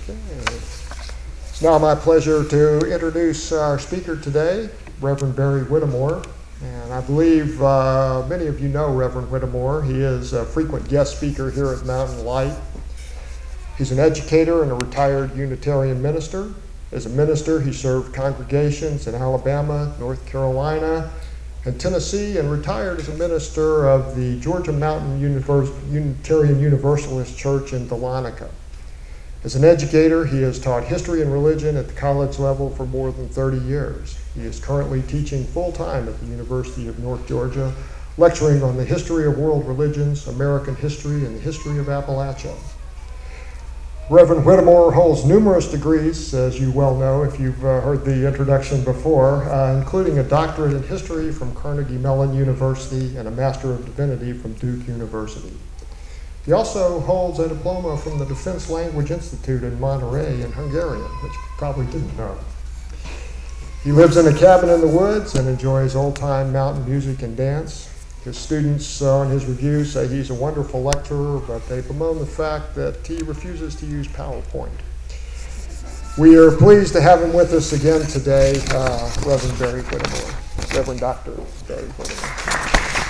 It's now my pleasure to introduce our speaker today, Reverend Barry Whittemore. And I believe many of you know Reverend Whittemore. He is a frequent guest speaker here at Mountain Light. He's an educator and a retired Unitarian minister. As a minister, he served congregations in Alabama, North Carolina, and Tennessee, and retired as a minister of the Georgia Mountain Unitarian Universalist Church in Dahlonega. As an educator, he has taught history and religion at the college level for more than 30 years. He is currently teaching full-time at the University of North Georgia, lecturing on the history of world religions, American history, and the history of Appalachia. Reverend Whittemore holds numerous degrees, as you well know if you've heard the introduction before, including a doctorate in history from Carnegie Mellon University and a Master of Divinity from Duke University. He also holds a diploma from the Defense Language Institute in Monterey in Hungarian, which you probably didn't know. He lives in a cabin in the woods and enjoys old-time mountain music and dance. His students on his review say he's a wonderful lecturer, but they bemoan the fact that he refuses to use PowerPoint. We are pleased to have him with us again today, Reverend Barry Whittemore, Reverend Dr. Barry Whittemore.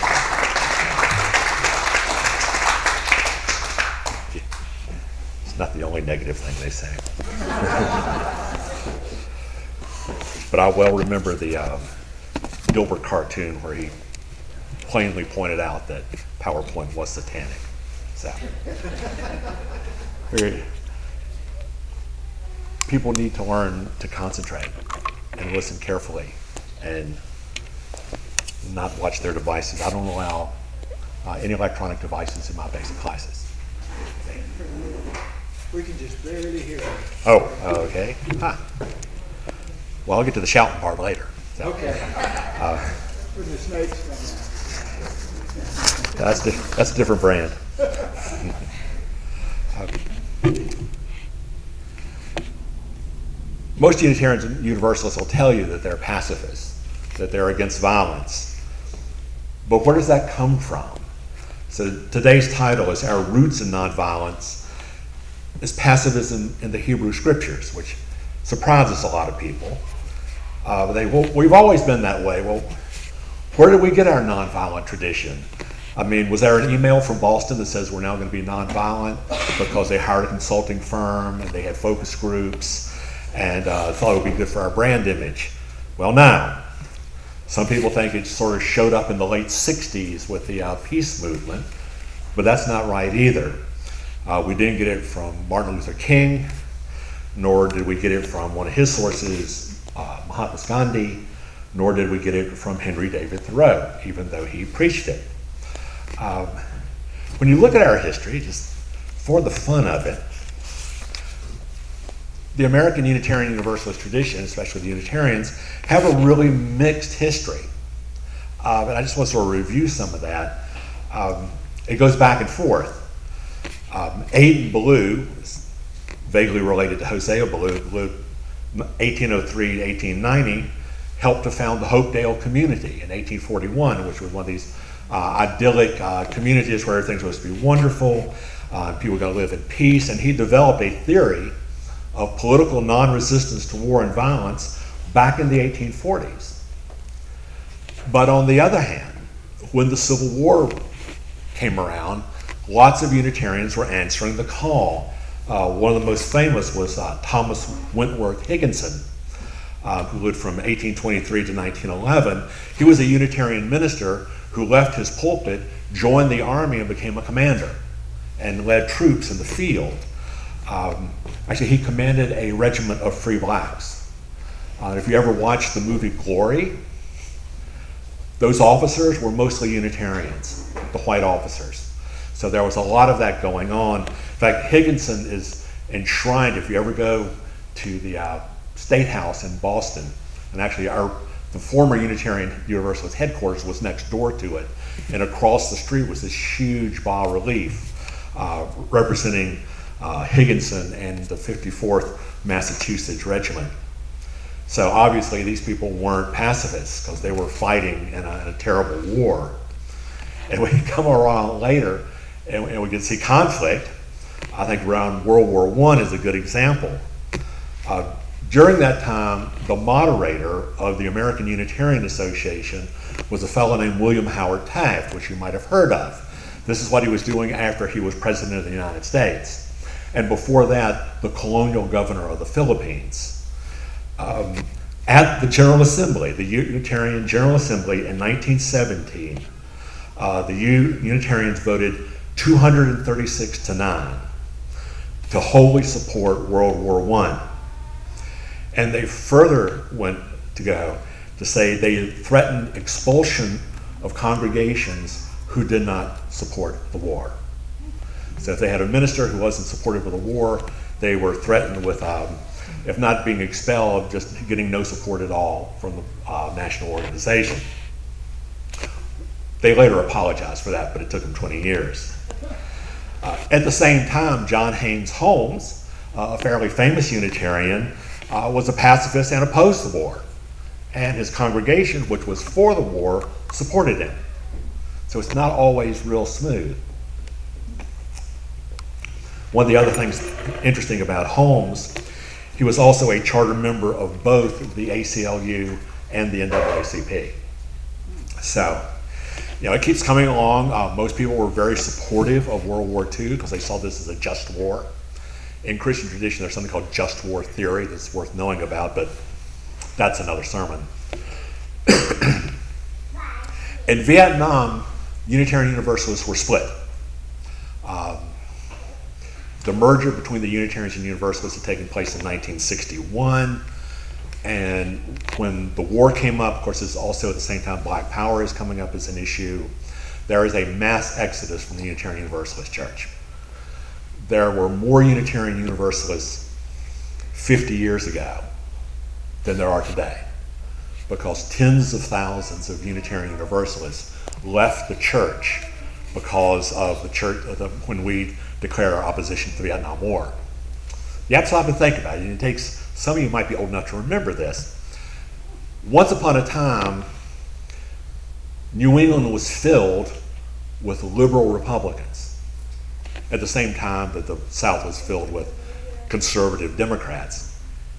It's not the only negative thing they say. But I well remember the Gilbert cartoon where he plainly pointed out that PowerPoint was satanic. So, people need to learn to concentrate and listen carefully and not watch their devices. I don't allow any electronic devices in my basic classes. We can just barely hear it. Oh, okay. Huh. Well, I'll get to the shouting part later. So, Okay. When the snakes come out. that's a different brand. Most Unitarians and Universalists will tell you that they're pacifists, that they're against violence. But where does that come from? So today's title is Our Roots in Nonviolence is Pacifism in the Hebrew Scriptures, which surprises a lot of people. We've always been that way. Well, where did we get our nonviolent tradition? I mean, was there an email from Boston that says we're now going to be nonviolent because they hired a consulting firm and they had focus groups and thought it would be good for our brand image? Well, no. Some people think it sort of showed up in the late 60s with the peace movement, but that's not right either. We didn't get it from Martin Luther King, nor did we get it from one of his sources, Mahatma Gandhi, nor did we get it from Henry David Thoreau, even though he preached it. When you look at our history, just for the fun of it, the American Unitarian Universalist tradition, especially the Unitarians, have a really mixed history. And I just want to sort of review some of that. It goes back and forth. Aidan Ballou is vaguely related to Hosea Ballou, who lived 1803 to 1890, helped to found the Hopedale community in 1841, which was one of these idyllic communities where everything's supposed to be wonderful, people are going to live in peace, and he developed a theory of political non-resistance to war and violence back in the 1840s. But on the other hand, when the Civil War came around, lots of Unitarians were answering the call. One of the most famous was Thomas Wentworth Higginson, who lived from 1823 to 1911. He was a Unitarian minister who left his pulpit, joined the army, and became a commander and led troops in the field. Actually, he commanded a regiment of free blacks. If you ever watched the movie Glory, those officers were mostly Unitarians, the white officers. So there was a lot of that going on. In fact, Higginson is enshrined, if you ever go to the State House in Boston, and actually the former Unitarian Universalist headquarters was next door to it, and across the street was this huge bas-relief representing Higginson and the 54th Massachusetts Regiment. So obviously these people weren't pacifists because they were fighting in a terrible war. And we come around later and we can see conflict. I think around World War I is a good example. During that time, the moderator of the American Unitarian Association was a fellow named William Howard Taft, which you might have heard of. This is what he was doing after he was president of the United States. And before that, the colonial governor of the Philippines. At the General Assembly, the Unitarian General Assembly in 1917, the Unitarians voted 236-9 to wholly support World War I. And they further went to go to say they threatened expulsion of congregations who did not support the war. So if they had a minister who wasn't supportive of the war, they were threatened with, if not being expelled, just getting no support at all from the national organization. They later apologized for that, but it took them 20 years. At the same time, John Haynes Holmes, a fairly famous Unitarian, was a pacifist and opposed the war. And his congregation, which was for the war, supported him. So it's not always real smooth. One of the other things interesting about Holmes, he was also a charter member of both the ACLU and the NAACP. So, it keeps coming along. Most people were very supportive of World War II because they saw this as a just war. In Christian tradition, there's something called just war theory that's worth knowing about, but that's another sermon. In Vietnam, Unitarian Universalists were split. The merger between the Unitarians and Universalists had taken place in 1961, and when the war came up, of course, it's also at the same time Black Power is coming up as an issue. There is a mass exodus from the Unitarian Universalist Church. There were more Unitarian Universalists 50 years ago than there are today, because tens of thousands of Unitarian Universalists left the church because of the church when we declared our opposition to the Vietnam War. You have to stop and think about it. And it takes, some of you might be old enough to remember this. Once upon a time, New England was filled with liberal Republicans at the same time that the South was filled with conservative Democrats.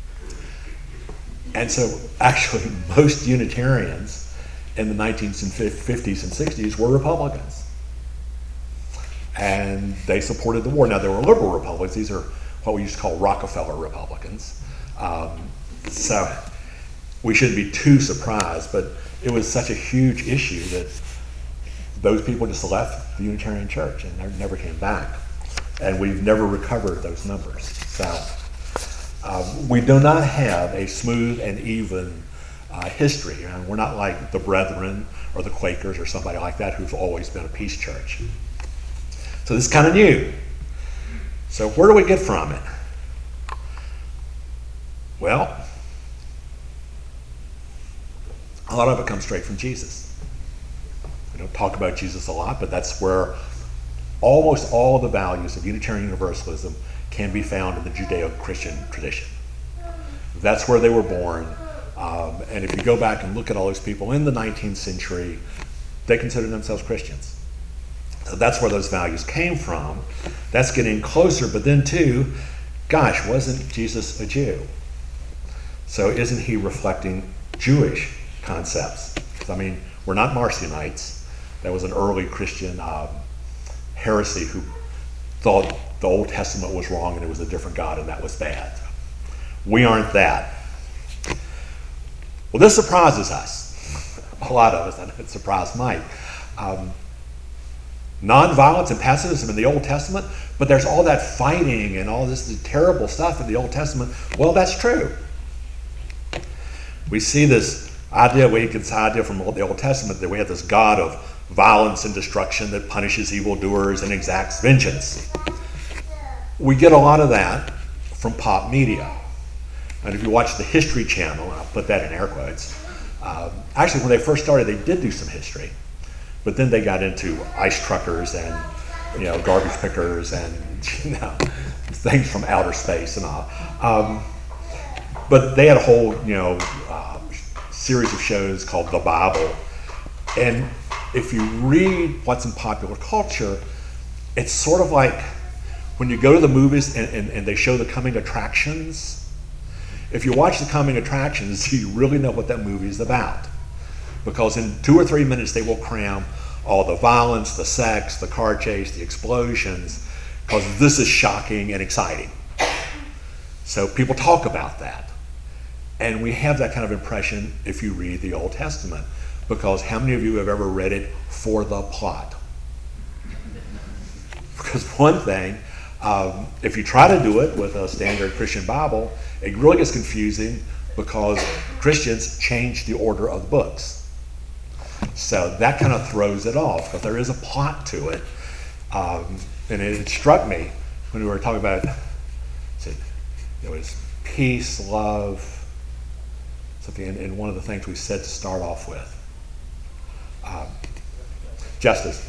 And so actually most Unitarians in the 1950s and 60s were Republicans. And they supported the war. Now, there were liberal Republicans. These are what we used to call Rockefeller Republicans. So we shouldn't be too surprised, but it was such a huge issue that those people just left the Unitarian Church and never came back. And we've never recovered those numbers. So we do not have a smooth and even history. We're not like the Brethren or the Quakers or somebody like that who've always been a peace church. So this is kind of new. So where do we get from it? Well, a lot of it comes straight from Jesus. We don't talk about Jesus a lot, but that's where almost all of the values of Unitarian Universalism can be found in the Judeo-Christian tradition. That's where they were born. And if you go back and look at all those people in the 19th century, they considered themselves Christians. So that's where those values came from. That's getting closer, but then too, gosh, wasn't Jesus a Jew? So isn't he reflecting Jewish concepts? I mean, we're not Marcionites. That was an early Christian heresy who thought the Old Testament was wrong and it was a different God and that was bad. We aren't that. Well, this surprises us. A lot of us, and it surprised Mike. Nonviolence and pacifism in the Old Testament, but there's all that fighting and all this terrible stuff in the Old Testament. Well, that's true. We see this idea, we get this idea from the Old Testament that we have this God of violence and destruction that punishes evildoers and exacts vengeance. We get a lot of that from pop media. And if you watch the History Channel, and I'll put that in air quotes, actually when they first started, they did do some history. But then they got into ice truckers and, garbage pickers and, things from outer space and all. But they had a whole, series of shows called The Bible. And if you read what's in popular culture, it's sort of like when you go to the movies and they show the coming attractions, if you watch the coming attractions, you really know what that movie is about. Because in 2 or 3 minutes, they will cram all the violence, the sex, the car chase, the explosions, because this is shocking and exciting. So people talk about that. And we have that kind of impression if you read the Old Testament, because how many of you have ever read it for the plot? Because one thing, if you try to do it with a standard Christian Bible, it really gets confusing because Christians change the order of the books. So that kind of throws it off, because there is a plot to it. And it struck me when we were talking about it, there was peace, love, something, and one of the things we said to start off with. Justice.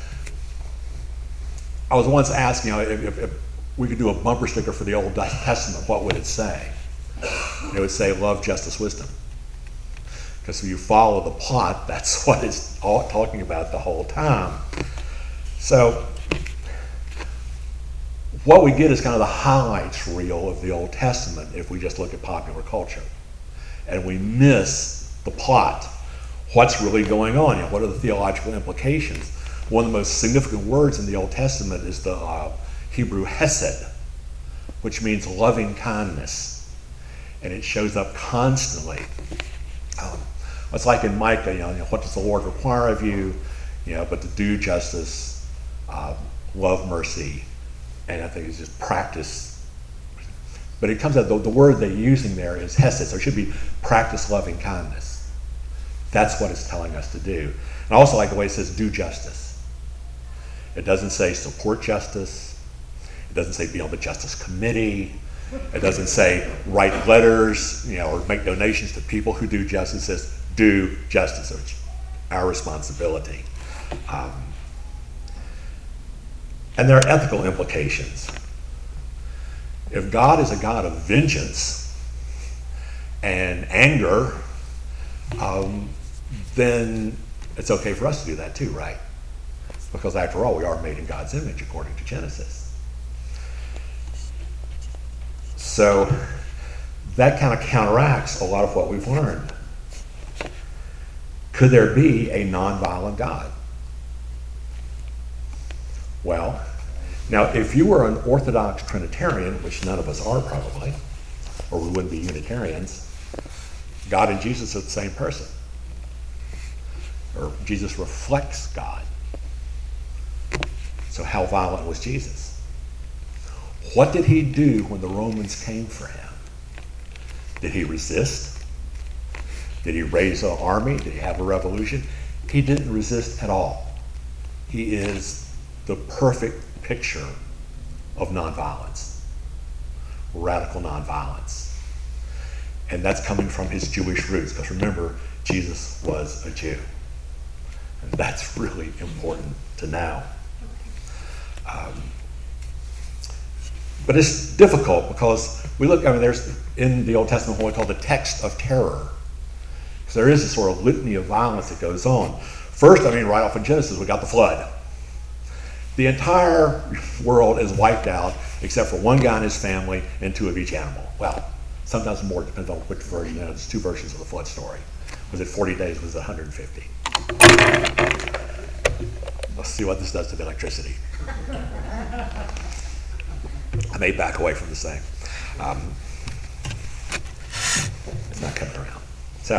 I was once asked, if we could do a bumper sticker for the Old Testament, what would it say? It would say, love, justice, wisdom. Because if you follow the plot, that's what it's all talking about the whole time. So what we get is kind of the highlights reel of the Old Testament if we just look at popular culture. And we miss the plot. What's really going on? What are the theological implications? One of the most significant words in the Old Testament is the Hebrew hesed, which means loving kindness. And it shows up constantly. It's like in Micah, what does the Lord require of you? But to do justice, love mercy, and I think it's just practice. But it comes out, the word they're using there is hesed, so it should be practice loving kindness. That's what it's telling us to do. And I also like the way it says do justice. It doesn't say support justice. It doesn't say be on the justice committee. It doesn't say write letters, or make donations to people who do justice. It says do justice, which is our responsibility. And there are ethical implications. If God is a God of vengeance and anger, then it's okay for us to do that too, right? Because after all, we are made in God's image according to Genesis. So that kind of counteracts a lot of what we've learned. Could there be a nonviolent God? Well, now if you were an Orthodox Trinitarian, which none of us are probably, or we wouldn't be Unitarians, God and Jesus are the same person. Or Jesus reflects God. So how violent was Jesus? What did he do when the Romans came for him? Did he resist? Did he raise an army? Did he have a revolution? He didn't resist at all. He is the perfect picture of nonviolence, radical nonviolence. And that's coming from his Jewish roots, because remember, Jesus was a Jew. And that's really important to know. But it's difficult because we look, there's in the Old Testament what we call the text of terror. Because there is a sort of litany of violence that goes on. First, right off in Genesis, we got the flood. The entire world is wiped out except for one guy and his family and 2 of each animal. Well, sometimes more, depends on which version. There's 2 versions of the flood story. Was it 40 days? Was it 150? Let's see what this does to the electricity. I may back away from the same. It's not coming around. So,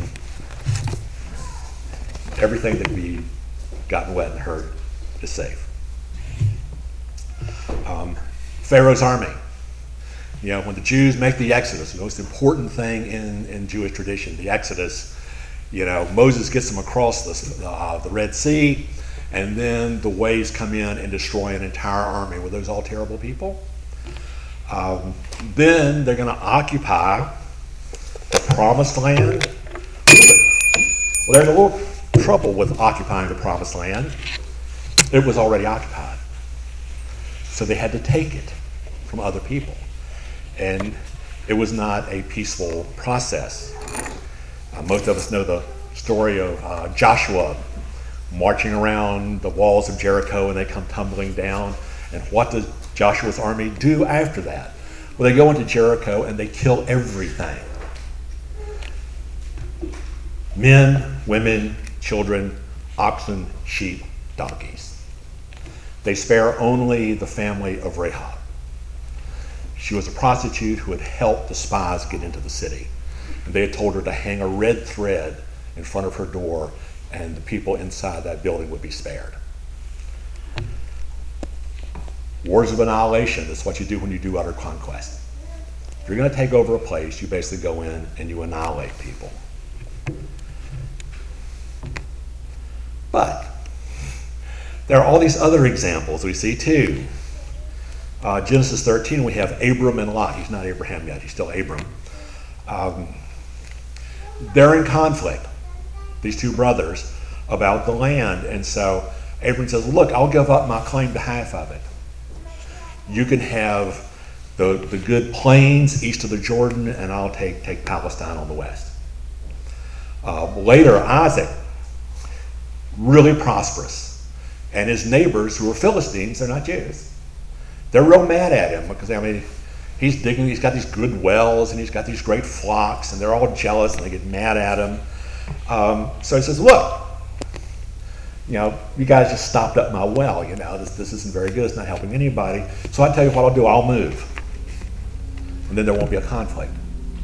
everything that we've gotten wet and hurt is safe. Pharaoh's army. When the Jews make the Exodus, the most important thing in Jewish tradition, the Exodus, Moses gets them across the Red Sea, and then the waves come in and destroy an entire army. Were those all terrible people? Then they're going to occupy the Promised Land. Well, there's a little trouble with occupying the Promised Land. It was already occupied. So they had to take it from other people. And it was not a peaceful process. Most of us know the story of Joshua marching around the walls of Jericho, and they come tumbling down. And what does Joshua's army do after that? Well, they go into Jericho and they kill everything. Men, women, children, oxen, sheep, donkeys. They spare only the family of Rahab. She was a prostitute who had helped the spies get into the city. And they had told her to hang a red thread in front of her door, and the people inside that building would be spared. Wars of annihilation, that's what you do when you do utter conquest. If you're going to take over a place, you basically go in and you annihilate people. But there are all these other examples we see too. Genesis 13, we have Abram and Lot. He's not Abraham yet, he's still Abram. They're in conflict, these two brothers, about the land. And so Abram says, look, I'll give up my claim to half of it. You can have the good plains east of the Jordan, and I'll take Palestine on the west. Later, Isaac, really prosperous. And his neighbors, who are Philistines, they're not Jews. They're real mad at him because, he's digging, he's got these good wells and he's got these great flocks, and they're all jealous and they get mad at him. So he says, look, you guys just stopped up my well, this isn't very good, it's not helping anybody. So I tell you what I'll do, I'll move. And then there won't be a conflict.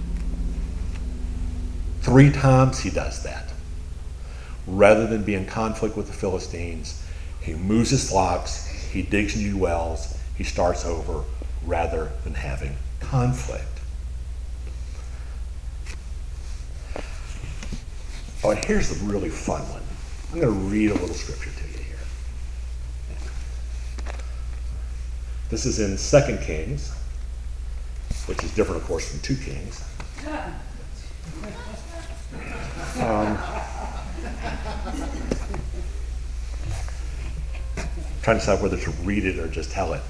3 times he does that. Rather than be in conflict with the Philistines, he moves his flocks, he digs new wells, he starts over rather than having conflict. Oh, and here's the really fun one. I'm going to read a little scripture to you here. This is in 2 Kings, which is different, of course, from 2 Kings. Trying to decide whether to read it or just tell it.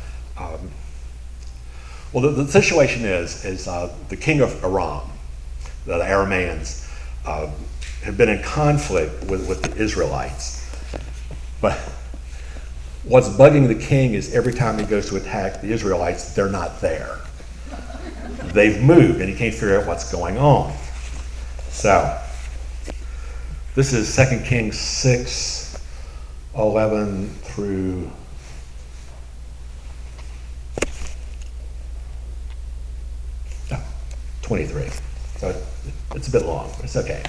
Well, the situation is the king of Aram, the Arameans, have been in conflict with the Israelites. But what's bugging the king is every time he goes to attack the Israelites, they're not there. They've moved, and he can't figure out what's going on. So, this is 2 Kings 6, 11 through 23. So it's a bit long, but it's okay.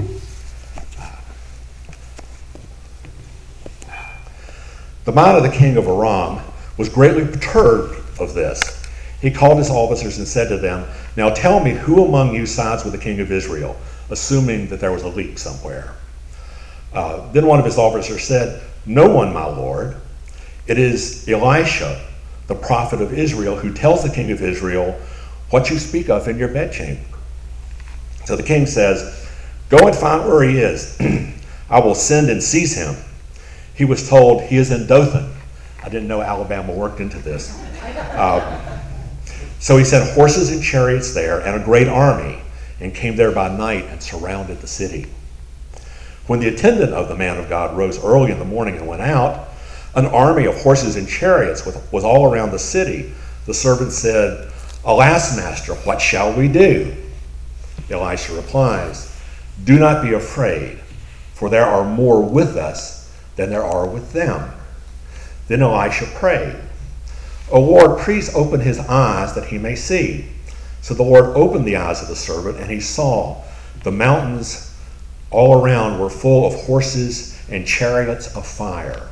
The mind of the king of Aram was greatly perturbed of this. He called his officers and said to them, now tell me, who among you sides with the king of Israel, assuming that there was a leak somewhere? Then one of his officers said, no one, my lord. It is Elisha, the prophet of Israel, who tells the king of Israel what you speak of in your bedchamber. So the king says, go and find where he is. I will send and seize him. He was told he is in Dothan. I didn't know Alabama worked into this. So he sent horses and chariots there and a great army, and came there by night and surrounded the city. When the attendant of the man of God rose early in the morning and went out, an army of horses and chariots was all around the city. The servant said, alas, master, what shall we do? Elisha replies, do not be afraid, for there are more with us than there are with them. Then Elisha prayed, O Lord, please open his eyes that he may see. So the Lord opened the eyes of the servant, and he saw the mountains all around were full of horses and chariots of fire.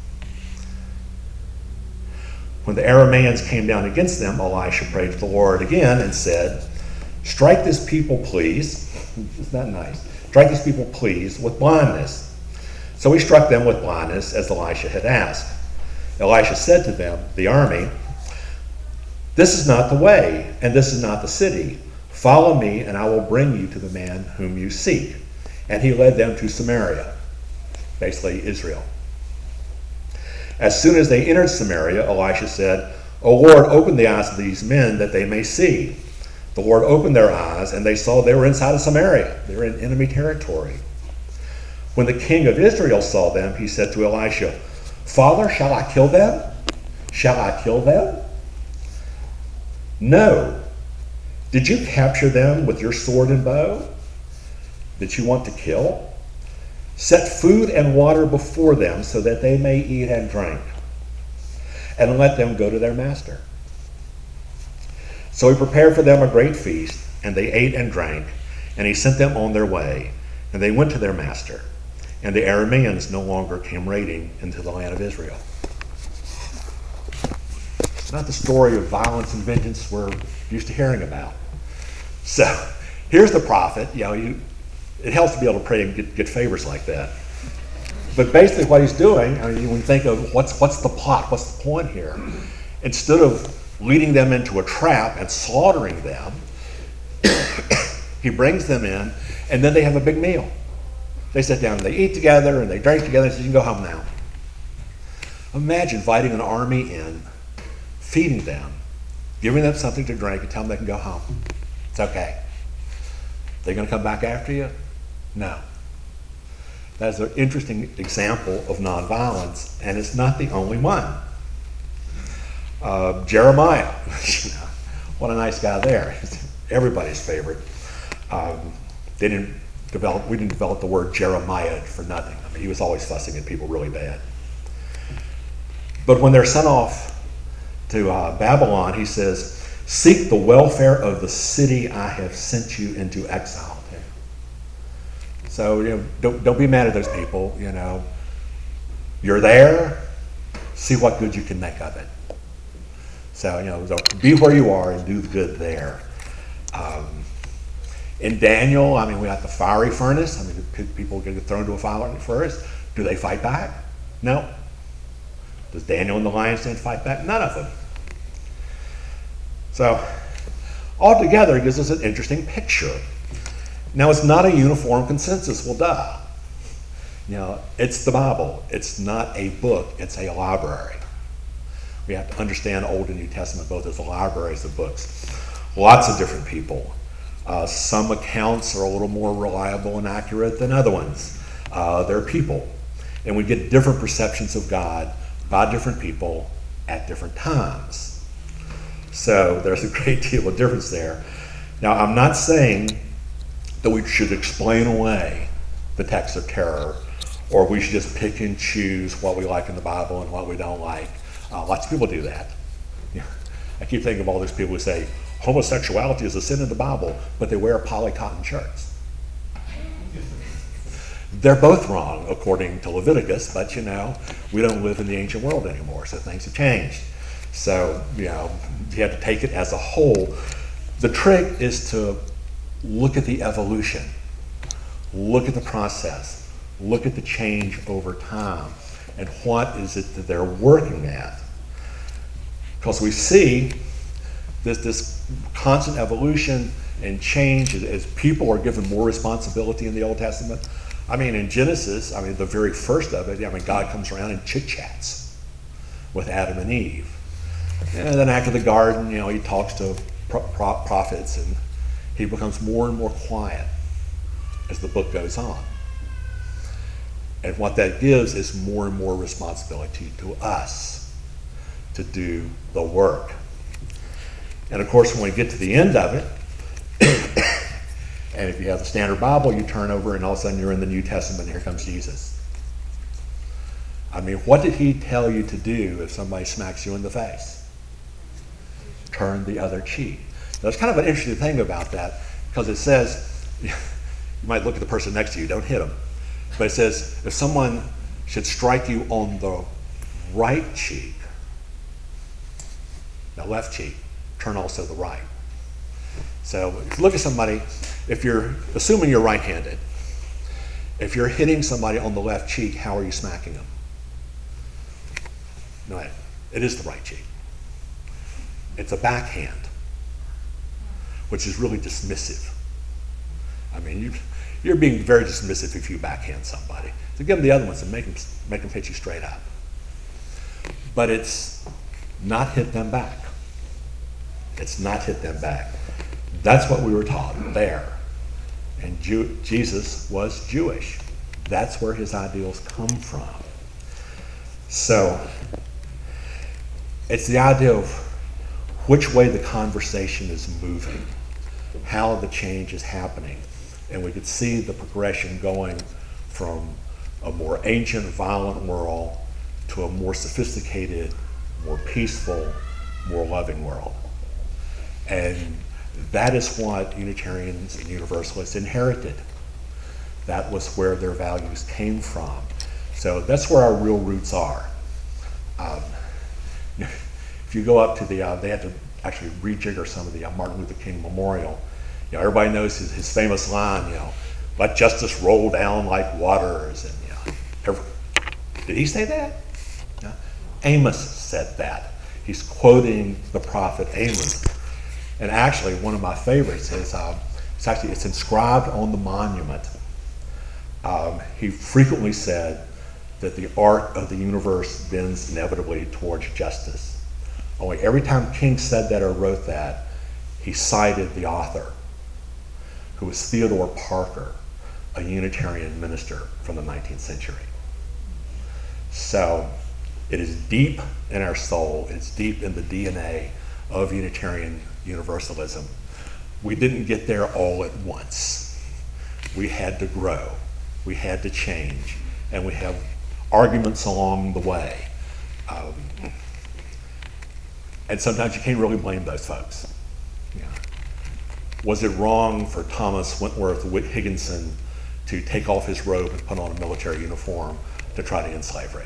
When the Arameans came down against them, Elisha prayed to the Lord again and said, strike this people, please. Isn't that nice? Strike these people, please, with blindness. So he struck them with blindness, as Elisha had asked. Elisha said to them, the army, this is not the way, and this is not the city. Follow me, and I will bring you to the man whom you seek. And he led them to Samaria, basically Israel. As soon as they entered Samaria, Elisha said, O Lord, open the eyes of these men that they may see. The Lord opened their eyes, and they saw they were inside of Samaria. They were in enemy territory. When the king of Israel saw them, he said to Elisha, Father, shall I kill them? Shall I kill them? No. Did you capture them with your sword and bow that you want to kill? Set food and water before them so that they may eat and drink, and let them go to their master. So he prepared for them a great feast, and they ate and drank, and he sent them on their way, and they went to their master. And the Arameans no longer came raiding into the land of Israel. It's not the story of violence and vengeance we're used to hearing about. So here's the prophet. It helps to be able to pray and get favors like that. But basically what he's doing, when you think of what's the plot, what's the point here? Instead of leading them into a trap and slaughtering them, he brings them in, and then they have a big meal. They sit down and they eat together and they drink together and says, you can go home now. Imagine inviting an army in, feeding them, giving them something to drink, and telling them they can go home. It's okay. They're going to come back after you? No. That's an interesting example of nonviolence, and it's not the only one. Jeremiah, what a nice guy there. Everybody's favorite. We didn't develop the word Jeremiah for nothing. I mean, he was always fussing at people really bad. But when they're sent off to Babylon, he says, seek the welfare of the city I have sent you into exile to. So don't be mad at those people. You're there. See what good you can make of it. So so be where you are and do the good there. In Daniel, we got the fiery furnace. People get thrown into a fiery furnace. Do they fight back? No. Does Daniel and the lion's den fight back? None of them. So, altogether, it gives us an interesting picture. Now, it's not a uniform consensus. Well, duh. It's the Bible. It's not a book. It's a library. We have to understand Old and New Testament both as libraries of books. Lots of different people. Some accounts are a little more reliable and accurate than other ones. They're people. And we get different perceptions of God by different people at different times. So there's a great deal of difference there. Now, I'm not saying that we should explain away the text of terror, or we should just pick and choose what we like in the Bible and what we don't like. Lots of people do that. I keep thinking of all those people who say homosexuality is a sin in the Bible, but they wear poly-cotton shirts. They're both wrong according to Leviticus, but we don't live in the ancient world anymore, so things have changed. So, you have to take it as a whole. The trick is to look at the evolution, look at the process, look at the change over time, and what is it that they're working at. Because we see this constant evolution and change as people are given more responsibility in the Old Testament. In Genesis, the very first of it, God comes around and chit-chats with Adam and Eve. And then after the garden, he talks to prophets, and he becomes more and more quiet as the book goes on. And what that gives is more and more responsibility to us to do the work. And of course, when we get to the end of it, and if you have the Standard Bible, you turn over and all of a sudden you're in the New Testament and here comes Jesus. What did he tell you to do if somebody smacks you in the face? Turn the other cheek. Now, there's kind of an interesting thing about that, because it says, you might look at the person next to you, don't hit them. But it says, if someone should strike you on the right cheek, the left cheek, turn also the right. So if you look at somebody, if you're assuming you're right-handed, if you're hitting somebody on the left cheek, how are you smacking them? No, it is the right cheek. It's a backhand, which is really dismissive. You're being very dismissive if you backhand somebody. So give them the other ones and make them hit you straight up. But it's not hit them back. It's not hit them back. That's what we were taught there. And Jesus was Jewish. That's where his ideals come from. So it's the idea of which way the conversation is moving, how the change is happening. And we could see the progression going from a more ancient, violent world to a more sophisticated, more peaceful, more loving world. And that is what Unitarians and Universalists inherited. That was where their values came from. So that's where our real roots are. If you go up to the, they had to actually rejigger some of the Martin Luther King Memorial. You know, everybody knows his famous line, you know, let justice roll down like waters. And, you know, did he say that? No. Amos said that. He's quoting the prophet Amos. And actually, one of my favorites is, it's inscribed on the monument. He frequently said that the arc of the universe bends inevitably towards justice. Only every time King said that or wrote that, he cited the author, who was Theodore Parker, a Unitarian minister from the 19th century. So it is deep in our soul, it's deep in the DNA of Unitarian Universalism. We didn't get there all at once. We had to grow, we had to change, and we have arguments along the way. And sometimes you can't really blame those folks. Yeah. Was it wrong for Thomas Wentworth Higginson to take off his robe and put on a military uniform to try to end slavery?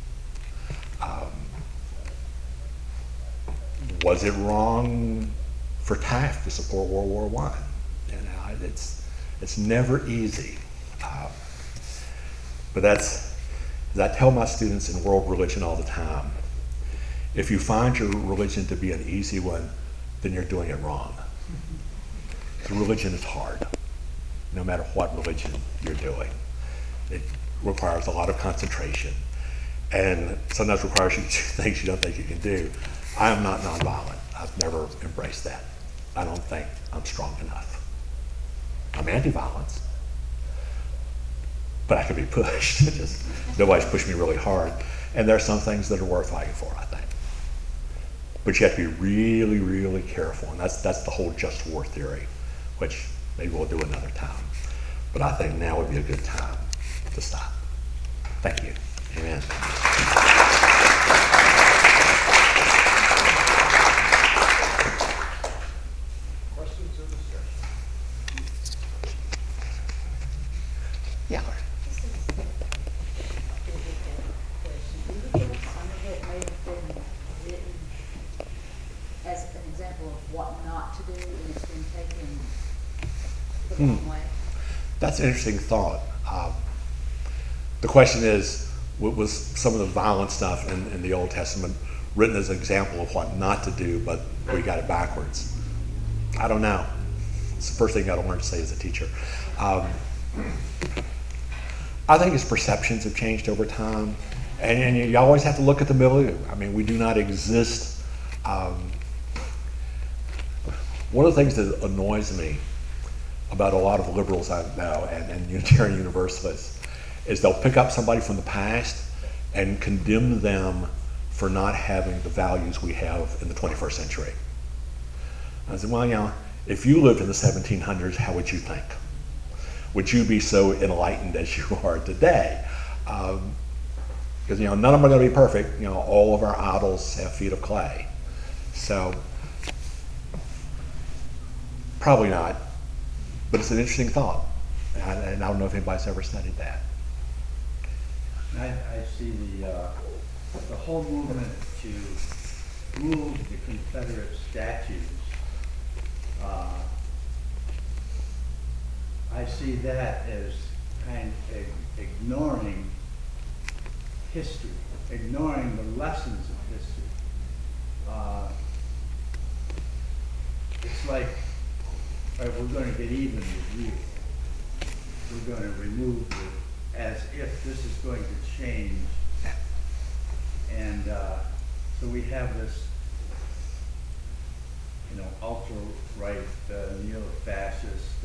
Was it wrong for Taft to support World War I? You know, it's never easy. But that's, as I tell my students in world religion all the time, if you find your religion to be an easy one, then you're doing it wrong. Because religion is hard, no matter what religion you're doing. It requires a lot of concentration, and sometimes requires you to do things you don't think you can do. I am not nonviolent. I've never embraced that. I don't think I'm strong enough. I'm anti-violence, but I can be pushed. Just nobody's pushed me really hard. And there are some things that are worth fighting for, I think. But you have to be really, really careful, and that's the whole just war theory, which maybe we'll do another time. But I think now would be a good time to stop. Thank you. Amen. Questions or discussion? Yeah. As an example of what not to do, and it's been taken the wrong way. That's an interesting thought. The question is, was some of the violent stuff in the Old Testament written as an example of what not to do, but we got it backwards? I don't know. It's the first thing you got to learn to say as a teacher. I think his perceptions have changed over time, and you always have to look at the milieu. I mean, we do not exist. One of the things that annoys me about a lot of liberals I know and Unitarian Universalists is they'll pick up somebody from the past and condemn them for not having the values we have in the 21st century. I said, well, you know, if you lived in the 1700s, how would you think? Would you be so enlightened as you are today? Because, you know, none of them are going to be perfect. You know, all of our idols have feet of clay. So, probably not. But it's an interesting thought. And I don't know if anybody's ever studied that. I see the whole movement to move the Confederate statues. I see that as kind of ignoring history, ignoring the lessons of history. It's like, all right, we're going to get even with you. We're going to remove you, as if this is going to change. And so we have this, you know, ultra-right, neo-fascist,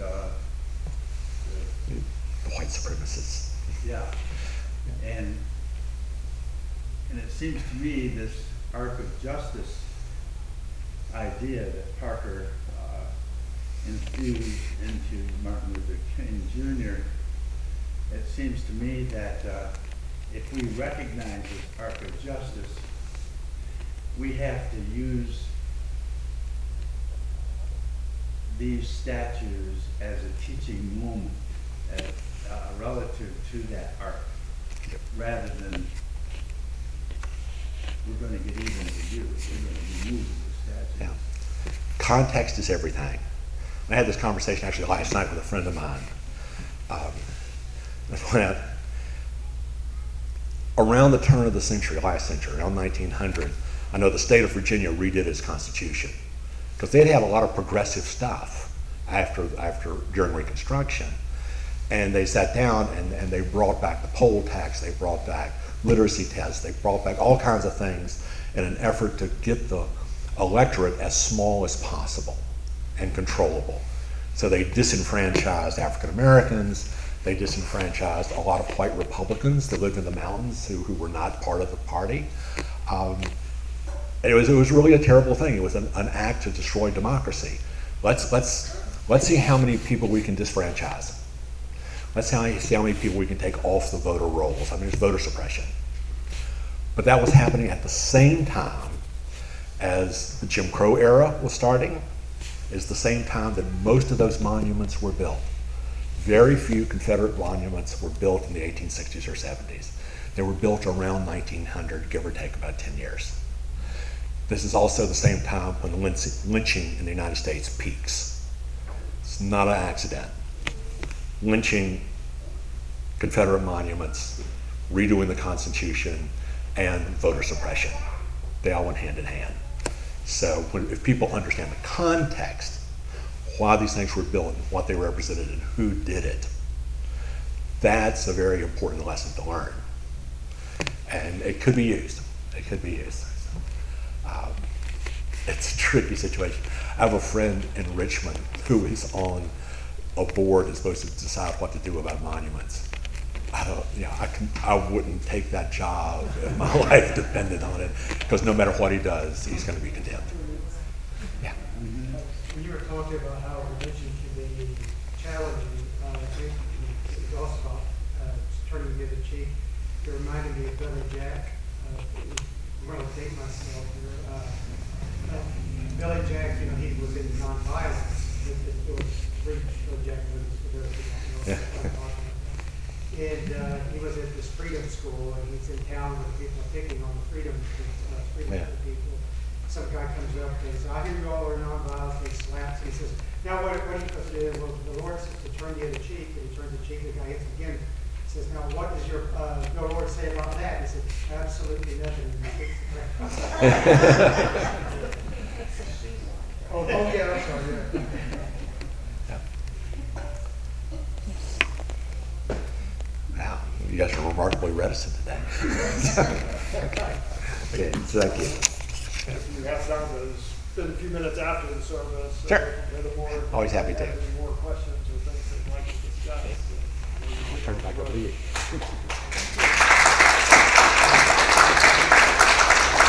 The white supremacists. yeah. And it seems to me this arc of justice idea that Parker infused into Martin Luther King Jr., it seems to me that if we recognize this arc of justice, we have to use these statues as a teaching moment relative to that arc, rather than we're going to get even with you, we're going to remove the statue. Yeah. Context is everything. I had this conversation actually last night with a friend of mine. I pointed out, around the turn of the century, last century, around 1900, I know the state of Virginia redid its constitution because they'd had a lot of progressive stuff during Reconstruction. And they sat down and they brought back the poll tax, they brought back literacy tests, they brought back all kinds of things in an effort to get the electorate as small as possible and controllable. So they disenfranchised African Americans, they disenfranchised a lot of white Republicans that lived in the mountains who were not part of the party. It was really a terrible thing. It was an act to destroy democracy. Let's see how many people we can disfranchise. Let's see how many people we can take off the voter rolls. I mean, it's voter suppression. But that was happening at the same time as the Jim Crow era was starting. It's the same time that most of those monuments were built. Very few Confederate monuments were built in the 1860s or 70s. They were built around 1900, give or take about 10 years. This is also the same time when the lynching in the United States peaks. It's not an accident. Lynching, Confederate monuments, redoing the Constitution, and voter suppression. They all went hand in hand. So if people understand the context, why these things were built, and what they represented, and who did it, that's a very important lesson to learn. And it could be used. It could be used. It's a tricky situation. I have a friend in Richmond who is on a board that's supposed to decide what to do about monuments. I wouldn't take that job if my life depended on it, because no matter what he does, he's going to be condemned. Yeah. When you were talking about how religion can be challenging, it's also about turning the other cheek. It reminded me of Billy Jack. I'm going to date myself here. Billy Jack, he was in nonviolence. It was Billy Jack was Yeah. And he was at this freedom school, and he's in town with people picking on the freedom Yeah. people. Some guy comes up and says, "I hear you all are nonviolent." He slaps. He says, "Now what are you supposed to do?" Well, the Lord says to turn the other cheek, and he turns the cheek. The guy hits again. He says, "Now what does the Lord say about that?" He said, "Absolutely nothing." Oh, yeah, I'm sorry. Yeah. Wow, you guys are remarkably reticent today. Okay, thank you. You have time to spend a few minutes after the service. Sure. Always happy to. Have any more questions or things that you'd like to discuss? Turn it back over to you.